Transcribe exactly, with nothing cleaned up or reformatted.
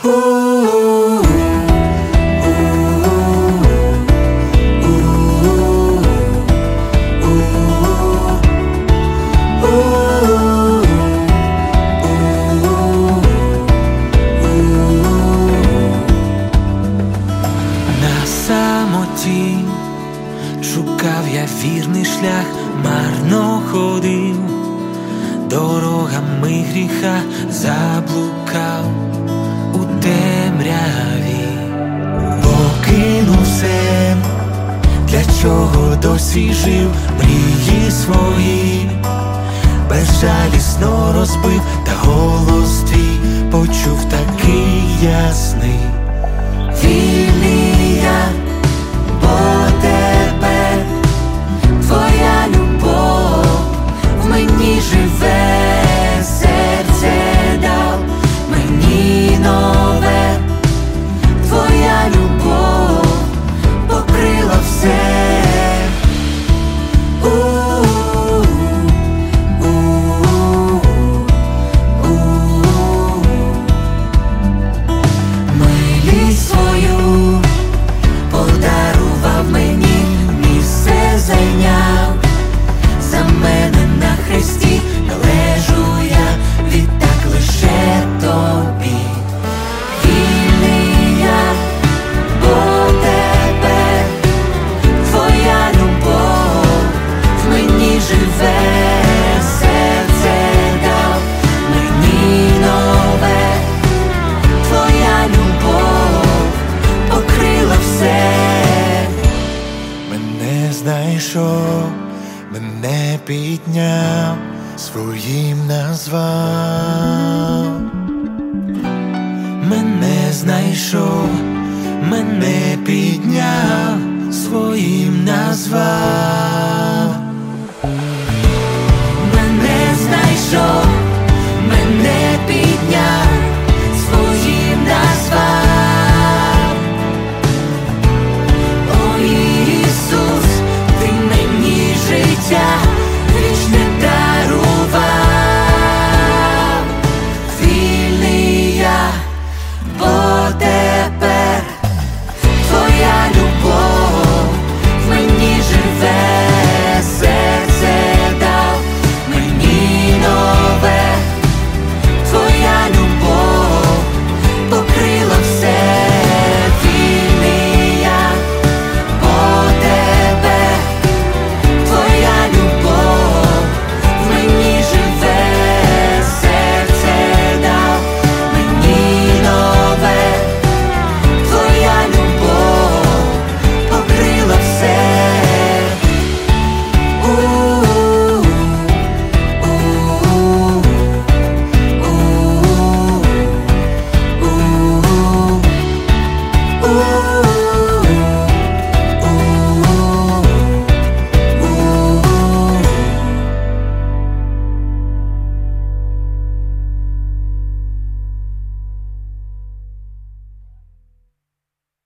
На самоті шукав я вірний шлях, марно ходив, дорогами гріха заблукав у темряві. Покинув все, для чого досі жив, мрії свої безжалісно розбив, та голос твій почув такий ясний. Вільний я, бо тебе, твоя любов в мені живе, серце дав мені нове, твоя любов покрила все. Милість свою подарував мені, місце зайняв за мене на хресті, належу я відтак лише тобі. Вільний я, бо тебе, твоя любов в мені живе, серце дав мені нове, твоя любов покрила все. Мене знайшов, мене підняв, своїм назвав. Мене знайшов, мене підняв, своїм назвав. Мене знайшов,